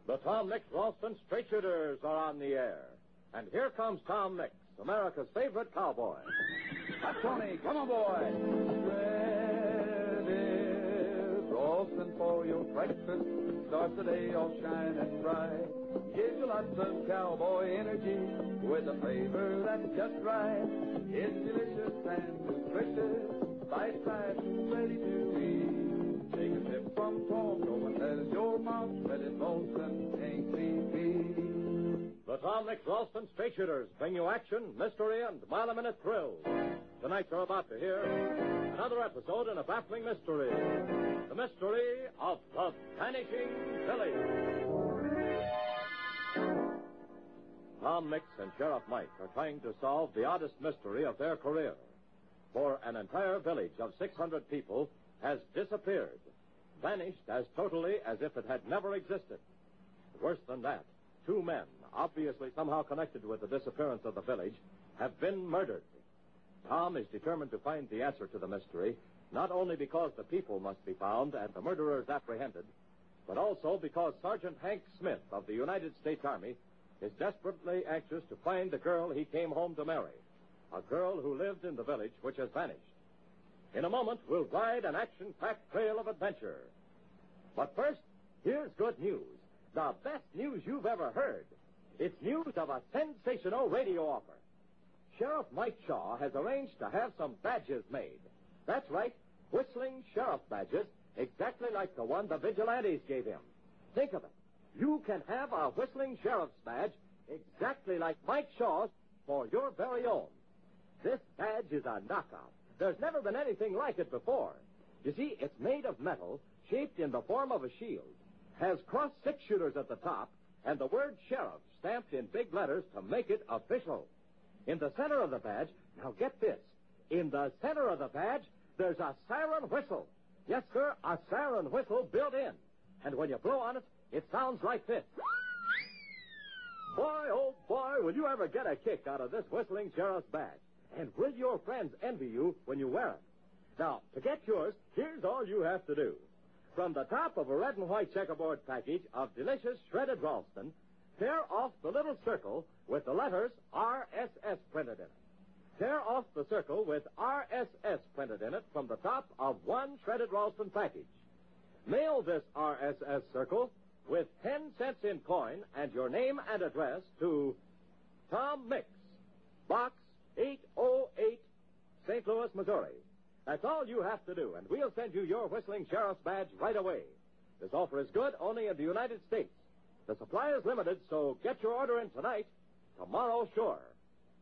The Tom Mix Ralston Straight Shooters are on the air. And here comes Tom Mix, America's favorite cowboy. Tony, come on, boy. Bread is Ralston for your breakfast. Starts the day all shining bright. Gives you lots of cowboy energy with a flavor that's just right. It's delicious and nutritious, bite-sized, ready to eat. Take a sip from Tom, go and tell your mom that it's Ralston ain't beat. The Tom Mix Ralston Straight Shooters bring you action, mystery, and mile-a-minute thrills. Tonight you're about to hear another episode in a baffling mystery. The mystery of the Vanishing Village. Tom Mix and Sheriff Mike are trying to solve the oddest mystery of their career. For an entire village of 600 people has disappeared, vanished as totally as if it had never existed. Worse than that, 2 men, obviously somehow connected with the disappearance of the village, have been murdered. Tom is determined to find the answer to the mystery, not only because the people must be found and the murderers apprehended, but also because Sergeant Hank Smith of the United States Army is desperately anxious to find the girl he came home to marry, a girl who lived in the village which has vanished. In a moment, we'll ride an action-packed trail of adventure. But first, here's good news. The best news you've ever heard. It's news of a sensational radio offer. Sheriff Mike Shaw has arranged to have some badges made. That's right, whistling sheriff badges, exactly like the one the vigilantes gave him. Think of it. You can have a whistling sheriff's badge exactly like Mike Shaw's for your very own. This badge is a knockout. There's never been anything like it before. You see, it's made of metal, shaped in the form of a shield, has crossed 6 shooters at the top, and the word sheriff stamped in big letters to make it official. In the center of the badge, now get this, in the center of the badge, there's a siren whistle. Yes, sir, a siren whistle built in. And when you blow on it, it sounds like this. Boy, oh boy, will you ever get a kick out of this whistling sheriff's badge. And will your friends envy you when you wear it? Now, to get yours, here's all you have to do. From the top of a red and white checkerboard package of delicious shredded Ralston, tear off the little circle with the letters RSS printed in it. Tear off the circle with RSS printed in it from the top of one shredded Ralston package. Mail this RSS circle with 10 cents in coin and your name and address to Tom Mix, Box 808, St. Louis, Missouri. That's all you have to do, and we'll send you your whistling sheriff's badge right away. This offer is good only in the United States. The supply is limited, so get your order in tonight. Tomorrow, sure.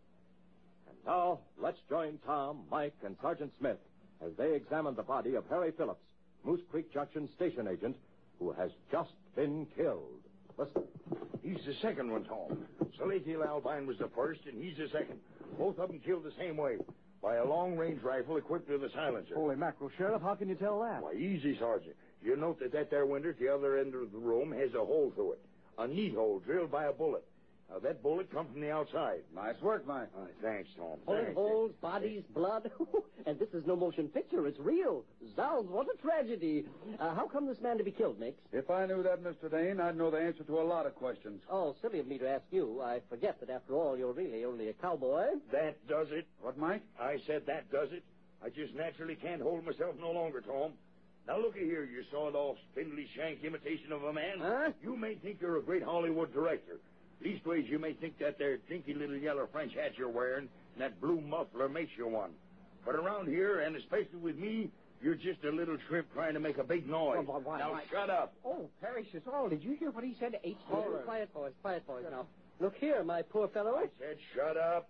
And now, let's join Tom, Mike, and Sergeant Smith as they examine the body of Harry Phillips, Moose Creek Junction station agent, who has just been killed. Listen. He's the second one, Tom. Salatiel Albine was the first, and he's the second. Both of them killed the same way, by a long-range rifle equipped with a silencer. Holy mackerel, Sheriff, how can you tell that? Why, easy, Sergeant. You note that there window at the other end of the room has a hole through it. A neat hole drilled by a bullet. Now, that bullet come from the outside. Nice work, Mike. Thanks, Tom. Holes, bodies, blood. And this is no motion picture. It's real. Zounds, what a tragedy. How come this man to be killed, Mix? If I knew that, Mr. Dane, I'd know the answer to a lot of questions. Oh, silly of me to ask you. I forget that, after all, you're really only a cowboy. That does it. What, Mike? I said that does it. I just naturally can't hold myself no longer, Tom. Now, looky here, you sawed-off, spindly shank imitation of a man. Huh? You may think you're a great Hollywood director. Leastways, you may think that there dinky little yellow French hat you're wearing and that blue muffler makes you one. But around here, and especially with me, you're just a little shrimp trying to make a big noise. Now, shut up. Oh, Parrish, all. Did you hear what he said? Quiet, boys, now. Look here, my poor fellow. I said shut up.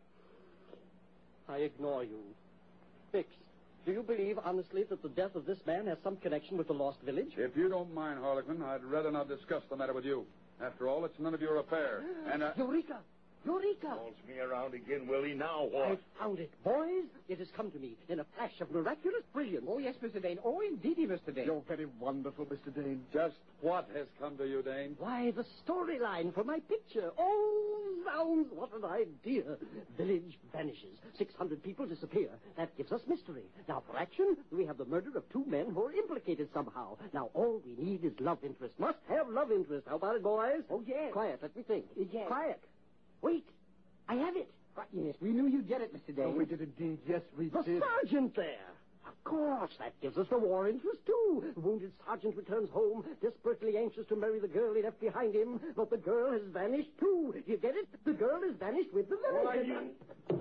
I ignore you. Mix, do you believe, honestly, that the death of this man has some connection with the lost village? If you don't mind, Harlequin, I'd rather not discuss the matter with you. After all, it's none of your affair. And, Eureka! Eureka! Calls me around again, Willie. Now what? I found it. Boys, it has come to me in a flash of miraculous brilliance. Oh, yes, Mr. Dane. Oh, indeedy, Mr. Dane. You're very wonderful, Mr. Dane. Just what has come to you, Dane? Why, the storyline for my picture. Oh, zounds, what an idea. Village vanishes. 600 people disappear. That gives us mystery. Now, for action, we have the murder of 2 men who are implicated somehow. Now, all we need is love interest. Must have love interest. How about it, boys? Oh, yes. Quiet, let me think. Yes. Quiet. Wait. I have it. Yes, we knew you'd get it, Mr. Dane. Oh, we did indeed. Yes, we The did. sergeant there. Of course, that gives us the war interest, too. The wounded sergeant returns home, desperately anxious to marry the girl he left behind him, but the girl has vanished, too. You get it? The girl has vanished with the village.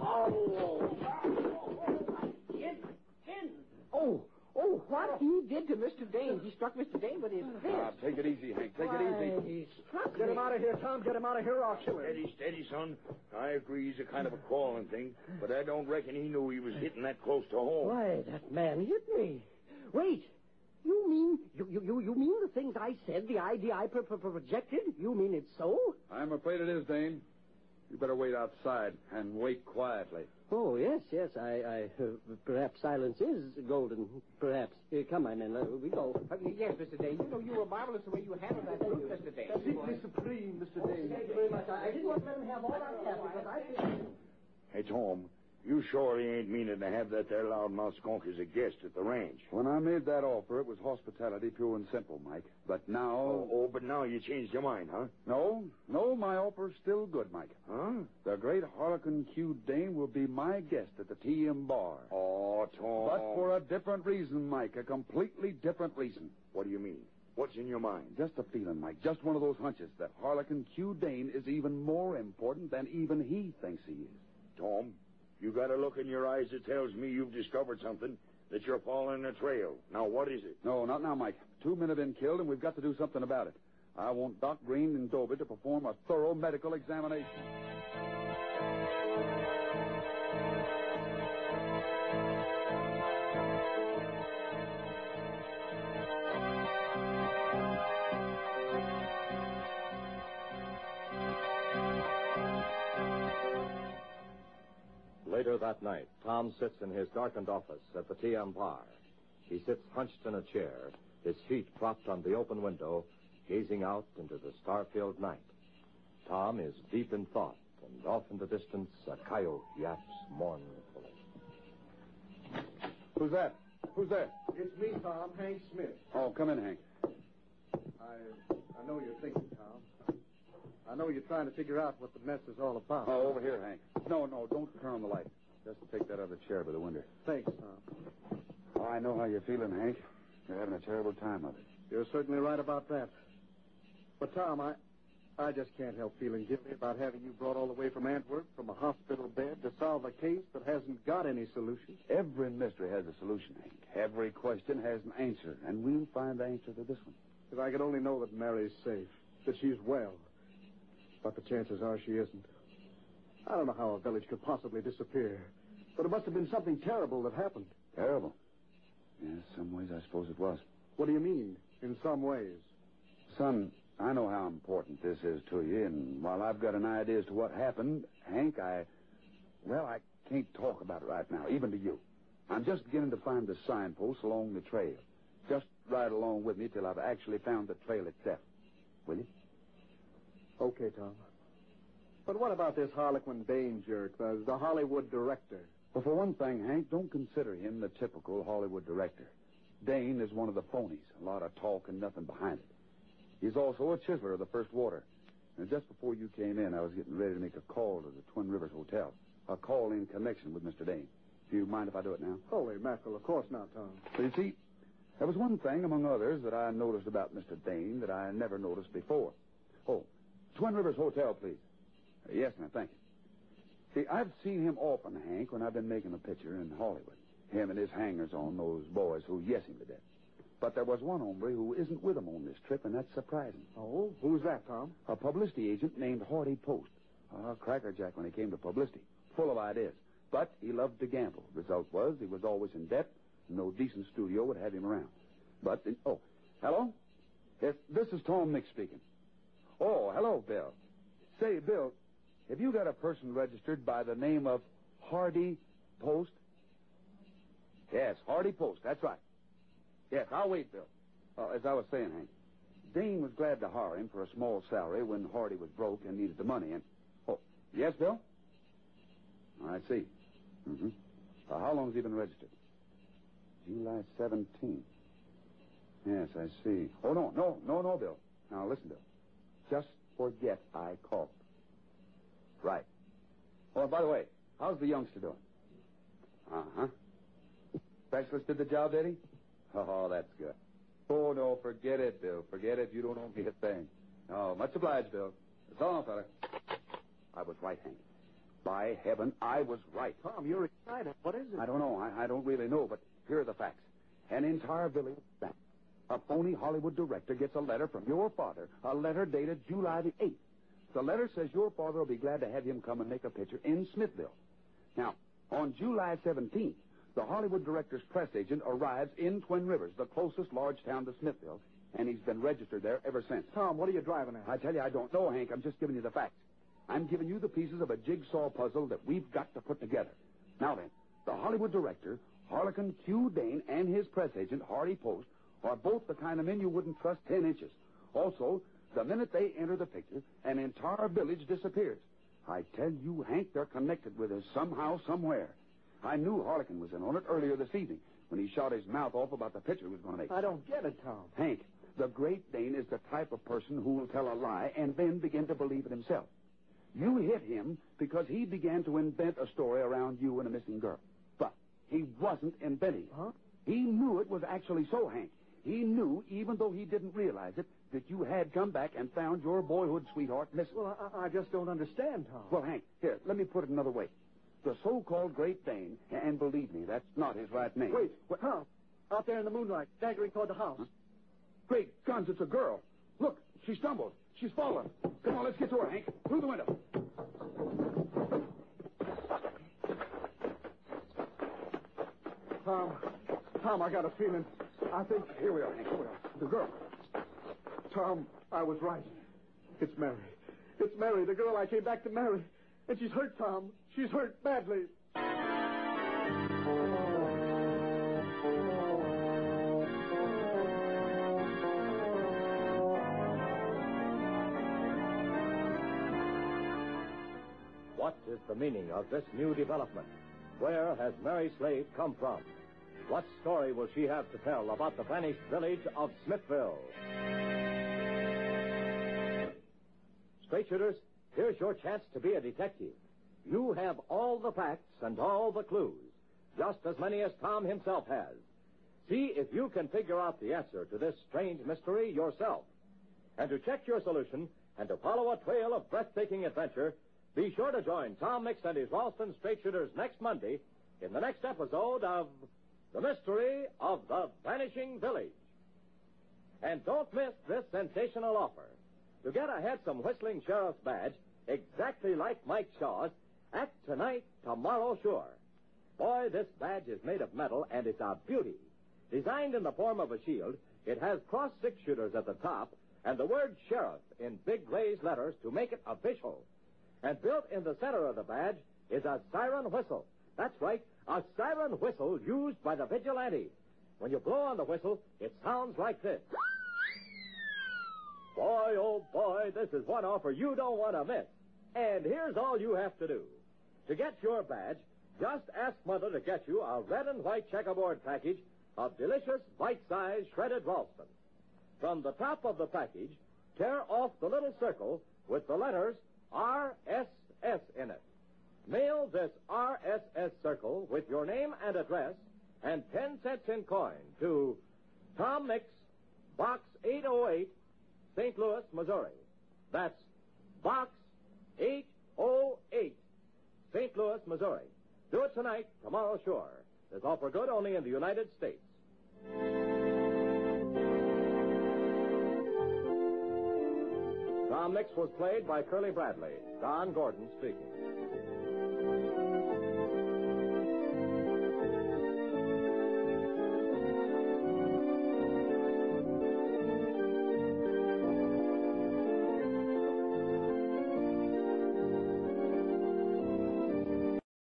Oh, what he did to Mr. Dane. He struck Mr. Dane with his fist. Take it easy, Hank. Take it easy. He struck Get me. him out of here, Tom. Get him out of here, or I'll kill him. Steady, steady, son. I agree he's a kind of a crawling thing, but I don't reckon he knew he was hitting that close to home. Why, that man hit me. Wait. You mean you mean the things I said, the idea I projected? You mean it's so? I'm afraid it is, Dane. You better wait outside and wait quietly. Oh, yes. I perhaps silence is golden. Perhaps. Come, my men. We go. Yes, Mr. Dane. You know, you were marvelous the way you handled that group, Mr. Dane. Simply supreme, Mr. Dane. Thank you very much. I didn't want to let him have all that stuff because I think... Hey, Tom, you surely ain't meaning to have that there loudmouth skunk as a guest at the ranch. When I made that offer, it was hospitality, pure and simple, Mike. But now... But now you changed your mind, huh? No, my offer's still good, Mike. Huh? The great Harlequin Q. Dane will be my guest at the T.M. bar. Oh, Tom. But for a different reason, Mike. A completely different reason. What do you mean? What's in your mind? Just a feeling, Mike. Just one of those hunches that Harlequin Q. Dane is even more important than even he thinks he is. Tom, you got a look in your eyes that tells me you've discovered something, that you're following a trail. Now, what is it? No, not now, Mike. 2 men have been killed, and we've got to do something about it. I want Doc Green and Dobie to perform a thorough medical examination. Later that night, Tom sits in his darkened office at the TM bar. He sits hunched in a chair, his feet propped on the open window, gazing out into the star-filled night. Tom is deep in thought, and off in the distance, a coyote yaps mournfully. Who's that? Who's there? It's me, Tom, Hank Smith. Oh, come in, Hank. I know you're thinking, Tom. I know you're trying to figure out what the mess is all about. Oh, over here, Hank. No, don't turn on the light. Just take that other chair by the window. Thanks, Tom. Oh, I know how you're feeling, Hank. You're having a terrible time of it. You're certainly right about that. But, Tom, I just can't help feeling guilty about having you brought all the way from Antwerp, from a hospital bed, to solve a case that hasn't got any solution. Every mystery has a solution, Hank. Every question has an answer, and we'll find the answer to this one. If I could only know that Mary's safe, that she's well. But the chances are she isn't. I don't know how a village could possibly disappear, but it must have been something terrible that happened. Terrible? Yes, some ways I suppose it was. What do you mean, in some ways? Son, I know how important this is to you, and while I've got an idea as to what happened, Hank, I can't talk about it right now, even to you. I'm just beginning to find the signposts along the trail. Just ride along with me till I've actually found the trail itself. Will you? Okay, Tom. But what about this Harlequin Dane jerk, the Hollywood director? Well, for one thing, Hank, don't consider him the typical Hollywood director. Dane is one of the phonies. A lot of talk and nothing behind it. He's also a chiseler of the first water. And just before you came in, I was getting ready to make a call to the Twin Rivers Hotel. A call in connection with Mr. Dane. Do you mind if I do it now? Holy mackerel, of course not, Tom. So you see, there was one thing, among others, that I noticed about Mr. Dane that I never noticed before. Oh, Twin Rivers Hotel, please. Yes, ma'am, thank you. See, I've seen him often, Hank, when I've been making a picture in Hollywood. Him and his hangers-on, those boys who yes him to death. But there was one hombre who isn't with him on this trip, and that's surprising. Oh? Who's that, Tom? A publicity agent named Hardy Post. A crackerjack when it came to publicity. Full of ideas. But he loved to gamble. Result was he was always in debt. No decent studio would have him around. But, hello? Yes, this is Tom Mix speaking. Oh, hello, Bill. Say, Bill, have you got a person registered by the name of Hardy Post? Yes, Hardy Post. That's right. Yes, I'll wait, Bill. As I was saying, Hank, Dane was glad to hire him for a small salary when Hardy was broke and needed the money. And yes, Bill? I see. Mm-hmm. How long has he been registered? July 17th. Yes, I see. Oh, no, Bill. Now, listen, Bill. Just forget I called. Right. Oh, and by the way, how's the youngster doing? Uh-huh. Specialist did the job, did he? Oh, that's good. Oh, no, forget it, Bill. Forget it. You don't owe me a thing. Oh, much obliged, Bill. So long, fella. I was right, Hank. By heaven, I was right. Tom, you're excited. What is it? I don't know. I don't really know, but here are the facts. An entire village bank. A phony Hollywood director gets a letter from your father, a letter dated July the 8th. The letter says your father will be glad to have him come and make a picture in Smithville. Now, on July 17th, the Hollywood director's press agent arrives in Twin Rivers, the closest large town to Smithville, and he's been registered there ever since. Tom, what are you driving at? I tell you, I don't know, Hank. I'm just giving you the facts. I'm giving you the pieces of a jigsaw puzzle that we've got to put together. Now then, the Hollywood director, Harlequin Q. Dane, and his press agent, Hardy Post, are both the kind of men you wouldn't trust 10 inches. Also, the minute they enter the picture, an entire village disappears. I tell you, Hank, they're connected with us somehow, somewhere. I knew Harlequin was in on it earlier this evening when he shot his mouth off about the picture he was going to make. I don't get it, Tom. Hank, the great Dane is the type of person who will tell a lie and then begin to believe it himself. You hit him because he began to invent a story around you and a missing girl. But he wasn't inventing it. Huh? He knew it was actually so, Hank. He knew, even though he didn't realize it, that you had come back and found your boyhood sweetheart missing. Well, I just don't understand, Tom. Well, Hank, here, let me put it another way. The so-called Great Dane, and believe me, that's not his right name. Wait, Tom, out there in the moonlight, staggering toward the house. Huh? Great guns, it's a girl. Look, she stumbled. She's fallen. Come on, let's get to her, Hank. Through the window. Tom, I got a feeling. I think... Here we are, Hank. Here we are. The girl. Tom, I was right. It's Mary. It's Mary, the girl I came back to marry. And she's hurt, Tom. She's hurt badly. What is the meaning of this new development? Where has Mary Slade come from? What story will she have to tell about the vanished village of Smithville? Straight shooters, here's your chance to be a detective. You have all the facts and all the clues, just as many as Tom himself has. See if you can figure out the answer to this strange mystery yourself. And to check your solution and to follow a trail of breathtaking adventure, be sure to join Tom Mix and his Ralston Straight Shooters next Monday in the next episode of The Mystery of the Vanishing Village. And don't miss this sensational offer. To get a handsome Whistling Sheriff's badge, exactly like Mike Shaw's, act tonight, tomorrow sure. Boy, this badge is made of metal, and it's a beauty. Designed in the form of a shield, it has cross six-shooters at the top and the word Sheriff in big raised letters to make it official. And built in the center of the badge is a siren whistle. That's right, a siren whistle used by the vigilante. When you blow on the whistle, it sounds like this. Boy, oh boy, this is one offer you don't want to miss. And here's all you have to do. To get your badge, just ask Mother to get you a red and white checkerboard package of delicious bite-sized shredded Ralston. From the top of the package, tear off the little circle with the letters RSS in it. Mail this RSS circle with your name and address and 10 cents in coin to Tom Mix, Box 808, St. Louis, Missouri. That's Box 808, St. Louis, Missouri. Do it tonight, tomorrow sure. This offer good only in the United States. Tom Mix was played by Curly Bradley. Don Gordon speaking.